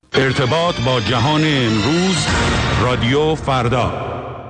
ارتباط با جهان امروز، رادیو فردا.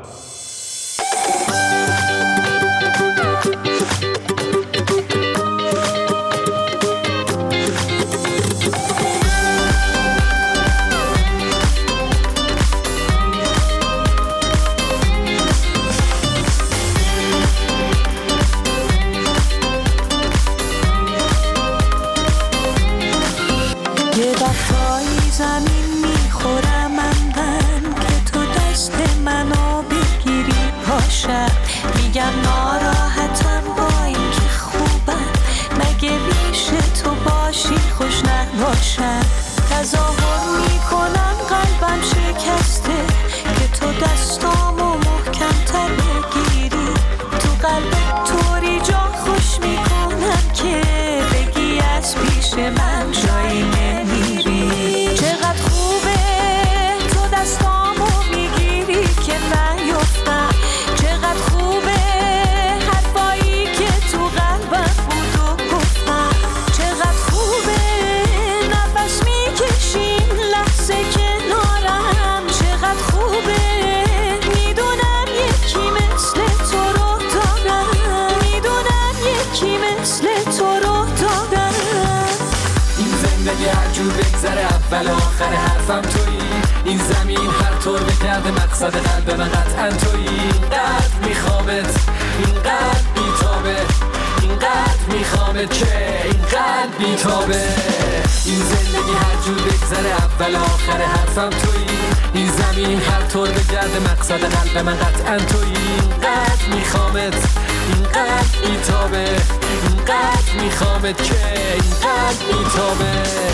میگم ناراحتم با این که خوبم، مگه میشه تو باشی خوش نباشم. تظاهر میکنم قلبم شکسته که تو دستامو محکم تر بگیری. تو قلبت طوری جا خوش میکنم که بگی از پیش من جایی نمیری. چقدر خوبه تو دستامو میگیری که نیفتم. چقدر خوبه حرفایی که تو قلبم بود و گفتم. چقدر خوبه نفس میکشیم لحظه کنارم. چقدر خوبه میدونم یکی مثل تو رو دارم. میدونم یکی مثل تو رو دارم. این زندگی هر جور بگذره اول آخر حرفم تویی. این زمین هر طور بگرده مقصد قلب من قطعا تویی. اینقدر میخوامت، اینقدر بیتابه، اینقدر میخوامت که اینقدر بیتابه. این زندگی هر جور بگذره اول آخر حرفم تویی. این زمین هر طور بگرده مقصد قلب من قطعا تویی. اینقدر میخوامت، اینقدر بیتابه، اینقدر میخوامت که اینقدر بیتابه.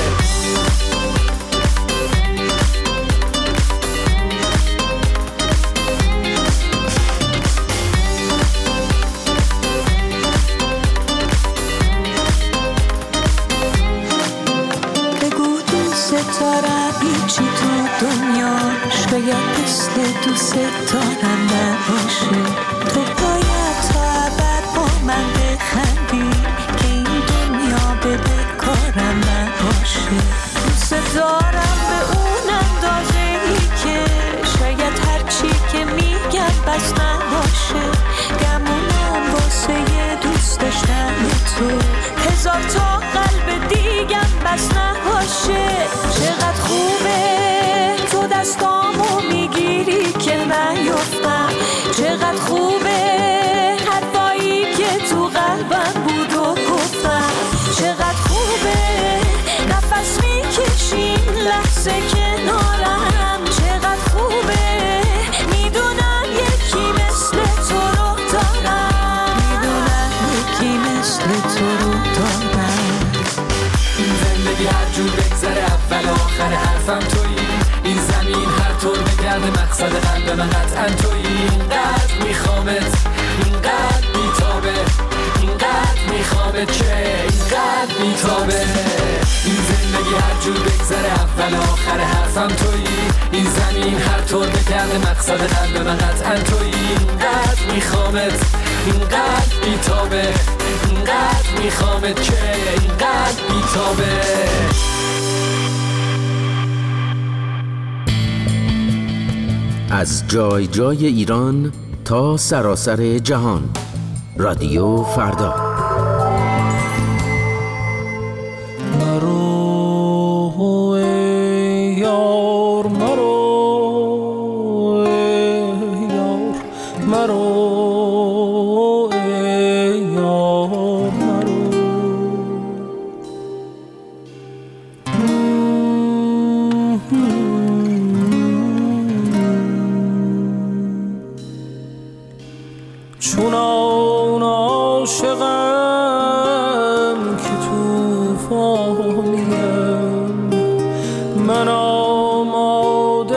دارم هیچی تو دنیا شاید مثل دوست دارم نباشه. تو باید تا ابد با من بخندی که این دنیا به کارم نباشه. دوست دارم به اون اندازه‌ای که شاید هرچی که میگم بس نباشه. گمونم واسه یه دوست داشتن تو هزار تا قلب دیگم بس نباشه. چقدر خوبه تو دستامو میگیری که نیفتم. چقدر خوبه حرفایی که تو قلبم بود و گفتم. چقدر خوبه نفس میکشیم لحظه کنارم. چقدر خوبه میدونم یکی مثل تو رو دارم. میدونم یکی مثل تو رو دارم. این زندگی هر جور بگذره اول آخر حرفم تویی. این زمین هر طور بگرده مقصد قلب من قطعا تویی. اینقدر میخوامت، اینقدر بیتابه، اینقدر میخوامت که اینقدر بیتابه. این زندگی هر جور بگذره اول آخر حرفم تویی. این زمین هر طور بگرده مقصد قلب من قطعا تویی. اینقدر میخوامت، اینقدر بیتابه، اینقدر میخوامت که اینقدر بیتابه. از جای جای ایران تا سراسر جهان، رادیو فردا. چونان عاشقم که توفانیم، من آماده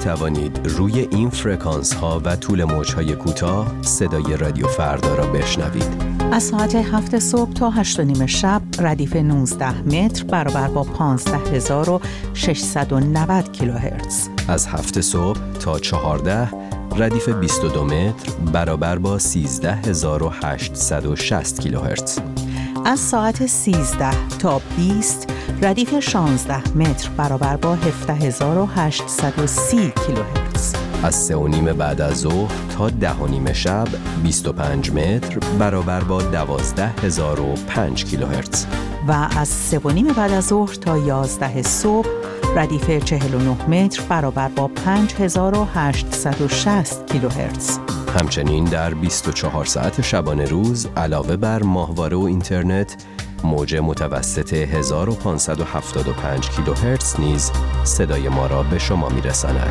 توانید روی این فرکانس ها و طول موج های کوتاه صدای رادیو فردا را بشنوید. از ساعت 7 صبح تا 8:30 شب ردیف 19 متر برابر با 15690 کیلوهرتز. از 7 صبح تا 14 ردیف 22 متر برابر با 13860 کیلوهرتز. از ساعت 13 تا 20 ردیف 16 متر برابر با 17830 کیلوهرتز. از 3:30 بعد از ظهر تا 10:30 شب 25 متر برابر با 12005 کیلوهرتز. و از 3:30 بعد از ظهر تا 11 صبح ردیف 49 متر برابر با 5860 کیلوهرتز. همچنین در 24 ساعت شبانه روز علاوه بر ماهواره و اینترنت، موج متوسط 1575 کیلوهرتز نیز صدای ما را به شما می‌رساند.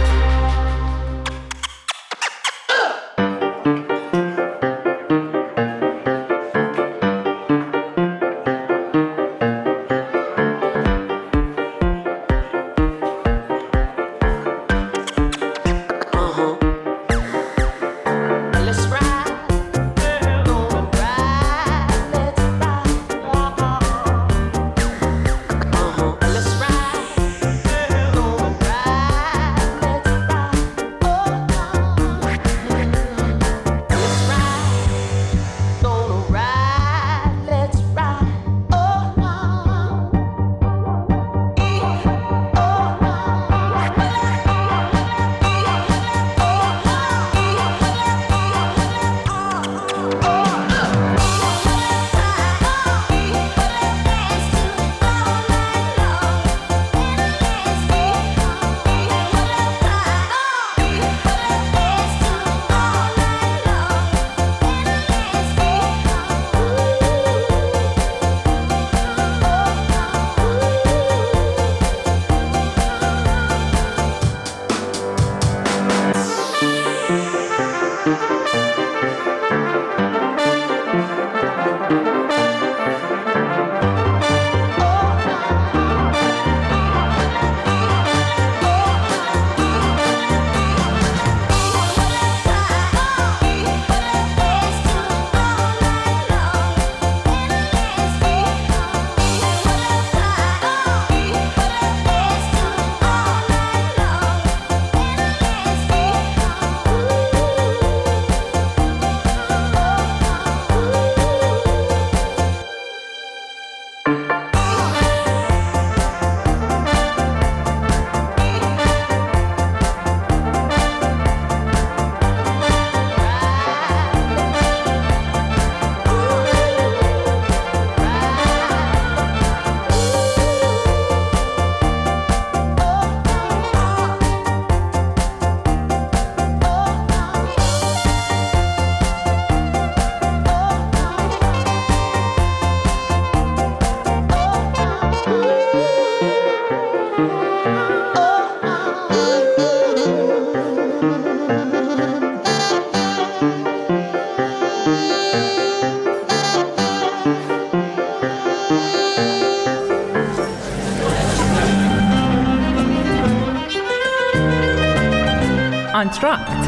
آنتراکت.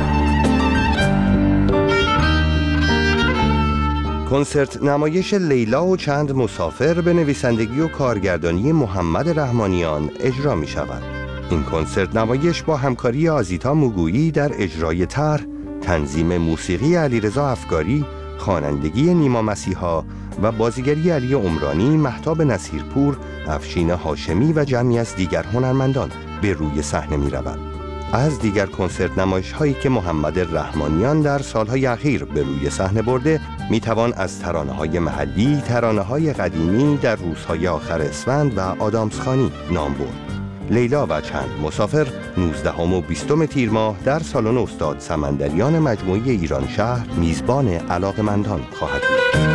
کنسرت نمایش لیلا و چند مسافر به نویسندگی و کارگردانی محمد رحمانیان اجرا می شود. این کنسرت نمایش با همکاری آزیتا موگویی در اجرای طرح، تنظیم موسیقی علیرضا افگاری، خوانندگی نیما مسیحا و بازیگری علی عمرانی، مهتاب نصیرپور، افشین هاشمی و جمعی از دیگر هنرمندان به روی صحنه می رود. از دیگر کنسرت نمایش هایی که محمد رحمانیان در سالهای اخیر به روی صحنه برده می توان از ترانه های محلی، ترانه های قدیمی در روزهای آخر اسفند و آدامسخانی نام برد. لیلا و چند مسافر 19 و 20 تیر ماه در سالن استاد سمندریان مجموعه ایران شهر میزبان علاقه‌مندان خواهد بود.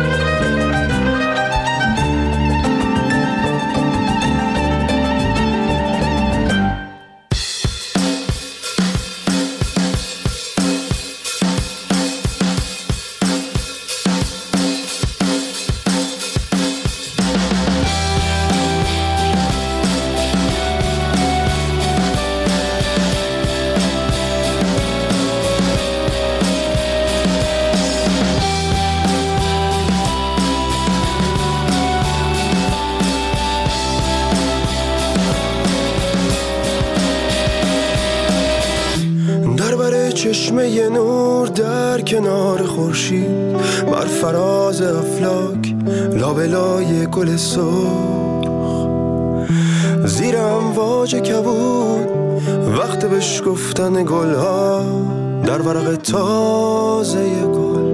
چشمه نور در کنار خورشید، بر فراز افلاک لابلای گل سرخ، زیر امواج کبود وقت بشکفتن گلها در ورق تازه گل،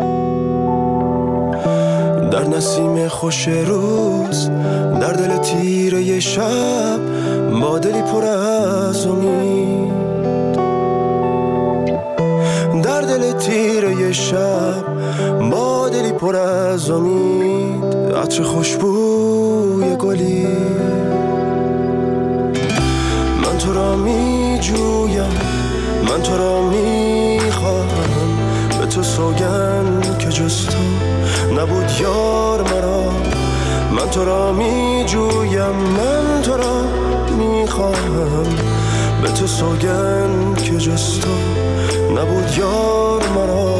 در نسیم خوش روز، در دل تیره شب، با دلی پر از امید، در دل تیره شب، با دلی پر از امید، عطر خوشبوی گلی. من تو را می جویم، من تو را می خواهم، به تو سوگند که جز تو نبود یار مرا. من تو را می جویم، من تو را می خواهم، به تو سوگند که جز تو نبود یار مرا.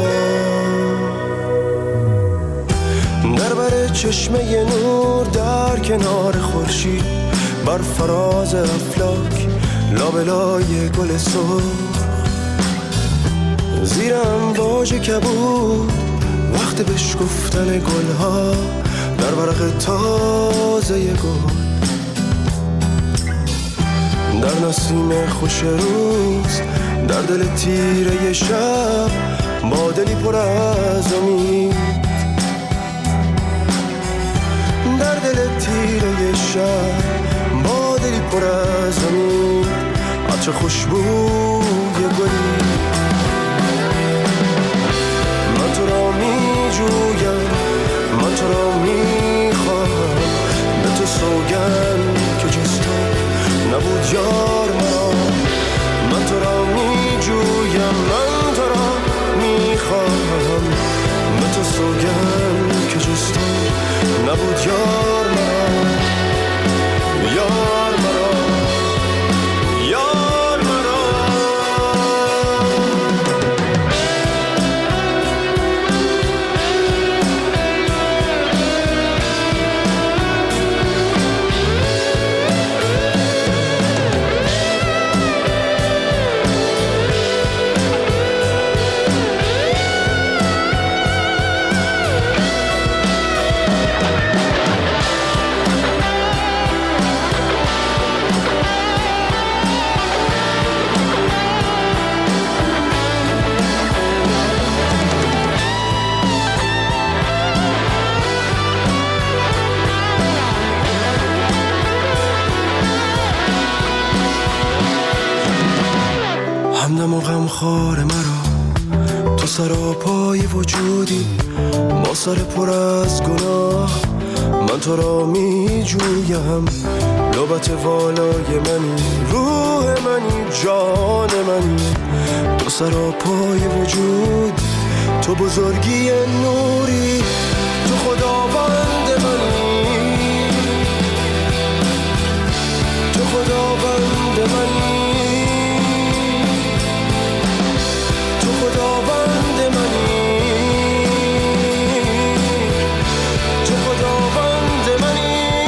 در بر چشمه نور در کنار خورشید، بر فراز افلاک لابلای گل سرخ، زیر امواج کبود وقت بشکفتن گلها در ورق تازه گل، در نسیم خوش روز، در دل تیره شب، با دلی پر از امید، در دل تیره شب، با دلی پر از امید، عطر خوشبوی گلی. من تو را می جویم، من تو را می خواهم، به تو سوگند که جز تو نبود یار مرا. من تو را می جویم، من تو را می خواهم، به تو سوگند که جز تو نبود یار مرا. یار مرا، یار مرا. همدم و غمخوار مرا، تو سراپای وجودی، با سر پر از گناه. من تو را می جویم، لبت والای منی، روح منی، جان منی، تو سراپای وجود، تو بزرگی نوری، تو خداوند منی، تو خداوند منی، خداوند منی، تو خداوند منی،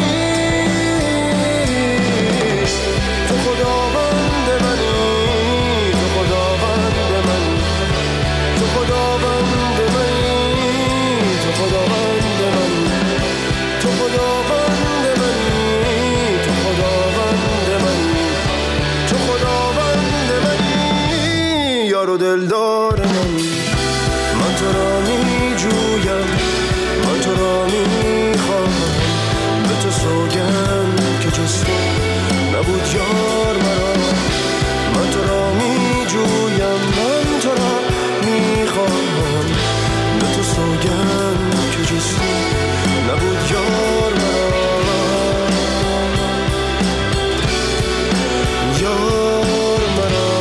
تو خداوند منی، تو خداوند منی، تو خداوند منی، تو خداوند منی، تو خداوند منی، تو خداوند منی، تو خداوند منی، یار و دلدار منی. من تو را می جویم، من تو را می خواهم، به تو سوگند که جز تو نبود یار مرا. من تو را می جویم، من تو را می خواهم، به تو سوگند که جز تو نبود یار مرا. یار مرا.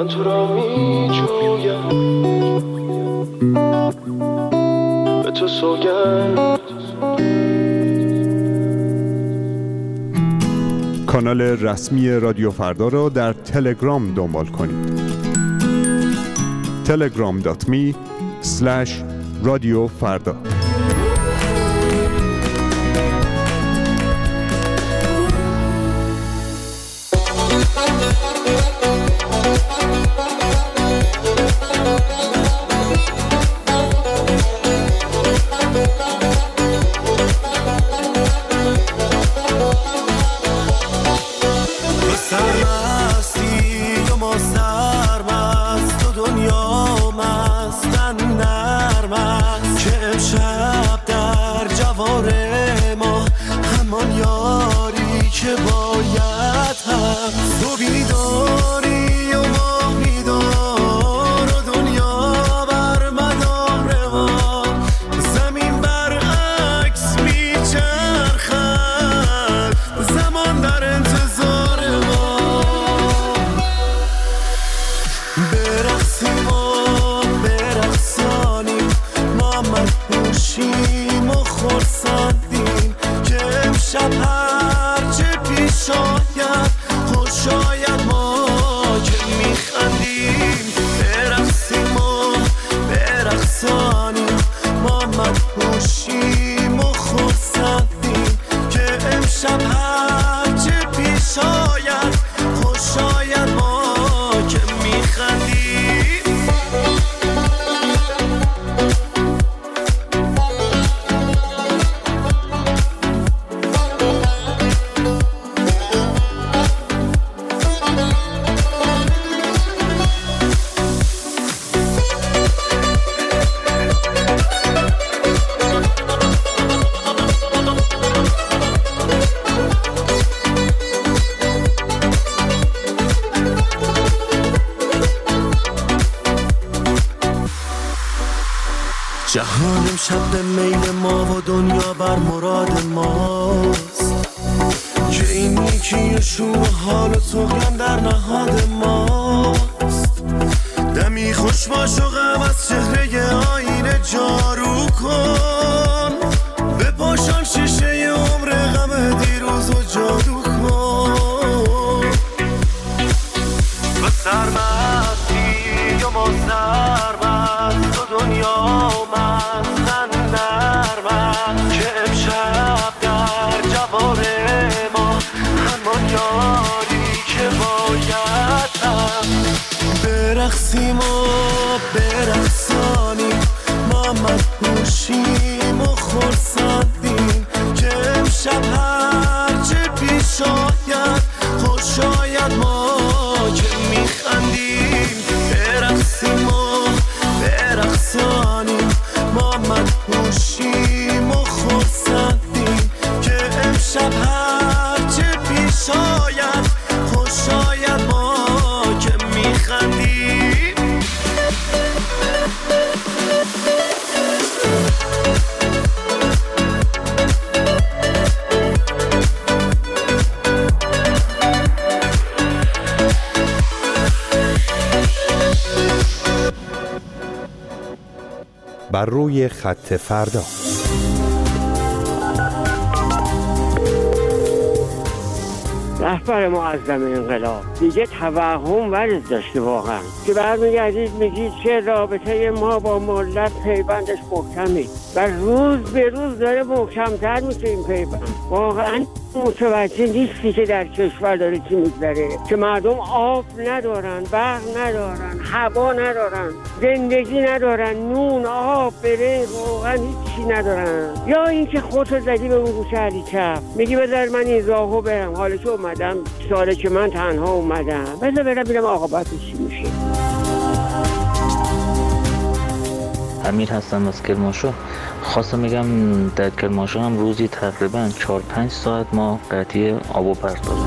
من تو را می جویم، به تو سوگند. کانال رسمی رادیو فردا را در تلگرام دنبال کنید. telegram.me/رادیوفردا. جهان امشب به میل ما و دنیا بر مراد ماست، که این نیکی شور و حال و طغیان در نهاد ماست. دمی خوش باش و غم از چهره آینه جارو کن، بپاشان شیشه عمر غم دیروز و جادو کن. و سرمستی و ما سرمست و دنیا مستن نرمست، که امشب در جوار ما همان یاری که باید هم برقصیم و برقصانیم، ما مدهوشیم و خرسندیم، که امشب هرچه پیش آید خوش آید ما که میخندیم. برقصیم و برقصانیم، ما مدهوشیم و خرسندیم، که امشب هرچه پیش آید خوش آید ما که میخندیم. بر روی خط فردا. رهبر معظم انقلاب دیگه توهم ورز داشته واقعا، که برمیگردید میگید که رابطه ما با ملت پیوندش محکمه و روز به روز داره محکمتر میشه این پیوند. واقعا متوجه نیستی که در کشور داره چی میگذره، که مردم آب ندارن، برق ندارن، هوا ندارن، زندگی ندارن، نون، آب، برنج، واقعا هیچی ندارن. یا اینکه خودت زدی به اون گوشه علی کف میگی بذار من این راهو برم، حالا که اومدم ساله که من تنها اومدم بذار برم ببینم عاقبتش چی میشه. امیر هستم از کرمانشاه. خواستم بگم در کرمانشاه هم روزی تقریبا 4-5 ساعت ما قطعی آب و برق داریم.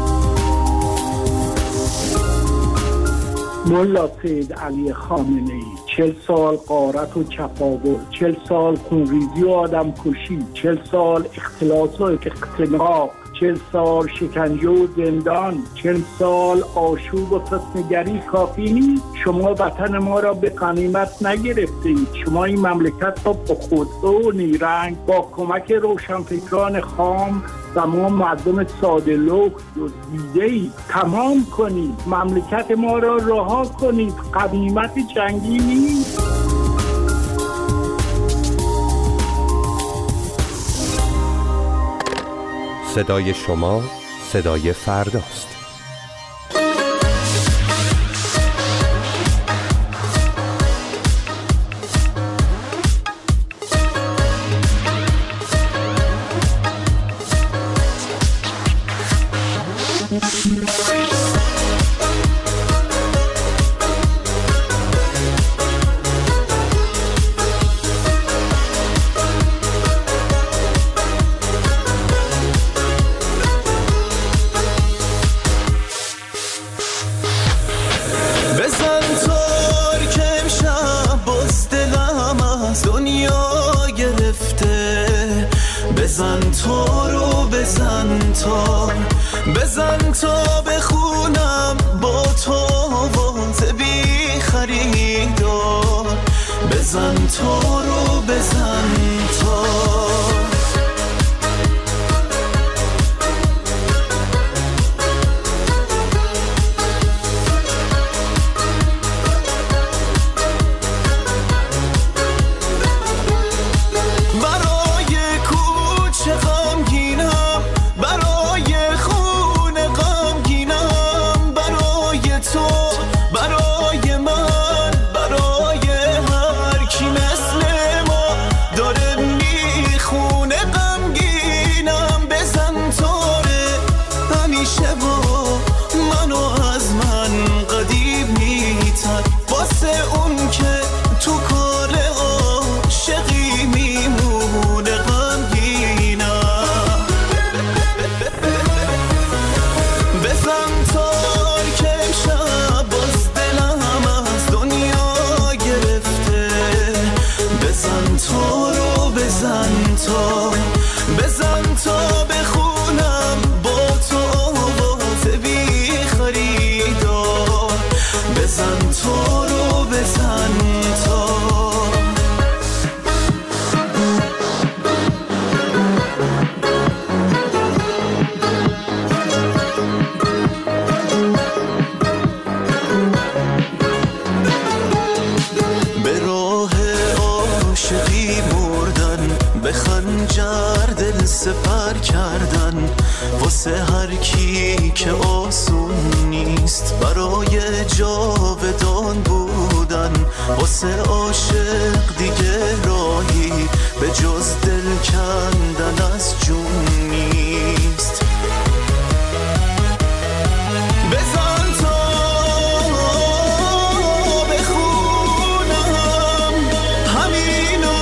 ملا سید علی خامنه‌ای 40 سال غارت و چپاول، 40 سال خونریزی و آدم کشی، 40 سال اختلاس و اختناق، 40 سال شکنجه و زندان، 40 سال آشوب و فتنه‌گری کافی نیست. شما وطن ما را به غنیمت نگرفتید. شما این مملکت را با خودرو و نیرنگ با کمک روشنفکران خام و ما مردم ساده لوح دزدیده‌اید. تمام کنید، مملکت ما را رها کنید. غنیمت جنگی نیست. صدای شما صدای فرداست. بزن تا بخونم با تو واسه بی خریدار، بزن تا رو بزن تا واسه هر کی که آسون نیست برای جاودان بودن، واسه عاشق دیگه راهی به جز دل کندن از جون نیست. بزن تا بخونم همینو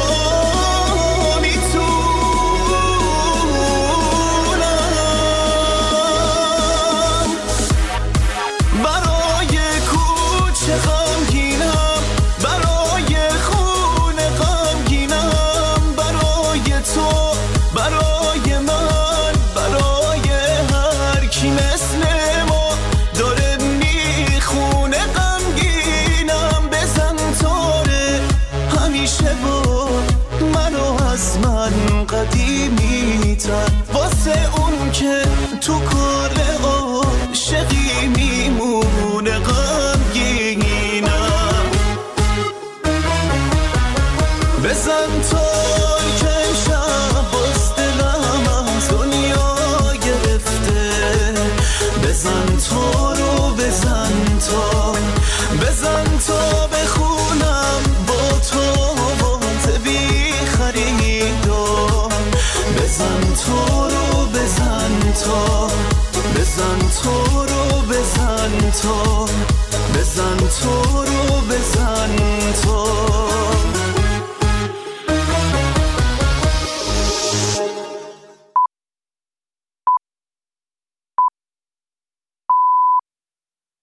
واسه اون که تو کار عاشقی میمونه غمگینم. بزن تا که شب باز دلم از دنیا گرفته، بزن تا رو بزن تا بخونم با تو واسه بی خریدار، بزن تو رو بزن تا بزن تو رو بزن تا بزن تو رو بزن تا